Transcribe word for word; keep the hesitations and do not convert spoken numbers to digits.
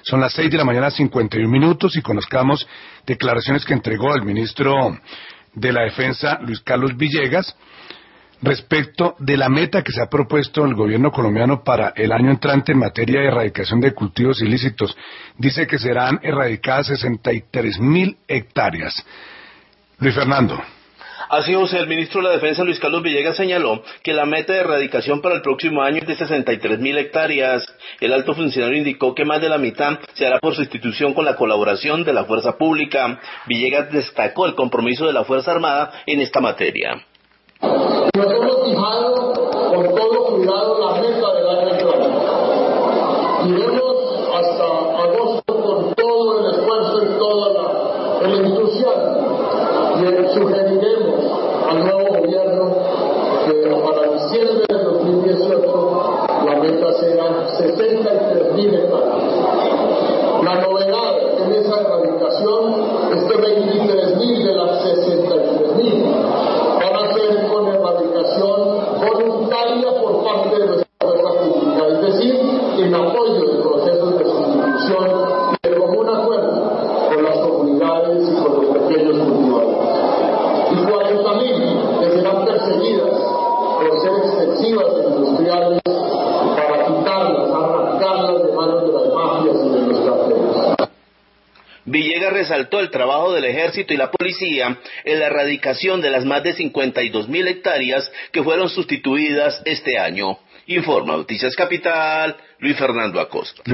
Son las seis de la mañana, cincuenta y un minutos, y conozcamos declaraciones que entregó el ministro de la Defensa, Luis Carlos Villegas, respecto de la meta que se ha propuesto el gobierno colombiano para el año entrante en materia de erradicación de cultivos ilícitos. Dice que serán erradicadas sesenta y tres mil hectáreas. Luis Fernando. Así, José, el ministro de la Defensa, Luis Carlos Villegas, señaló que la meta de erradicación para el próximo año es de sesenta y tres mil hectáreas. El alto funcionario indicó que más de la mitad se hará por sustitución con la colaboración de la fuerza pública. Villegas destacó el compromiso de la Fuerza Armada en esta materia. Nos hemos fijado con todo cuidado la meta del año entrante. Iremos hasta agosto con todo el esfuerzo y todo la, el entusiasmo y sugeriremos al nuevo gobierno que para diciembre de dos mil dieciocho la meta será sesenta y tres mil hectáreas. La novedad en esa erradicación es que veintitrés mil de las sesenta y tres mil van a ser con erradicación voluntaria por parte de nuestra fuerza pública, es decir, en apoyo de procesos de sustitución y de común acuerdo con las comunidades y con los pequeños cultivadores. Y cuarenta mil que serán perseguidas por ser extensivas e industriales para quitarlas, arrancarlas de manos de las mafias y de los carteles. Villegas resaltó el trabajo del Ejército y la Policía en la erradicación de las más de cincuenta y dos mil hectáreas que fueron sustituidas este año. Informa Noticias Capital, Luis Fernando Acosta.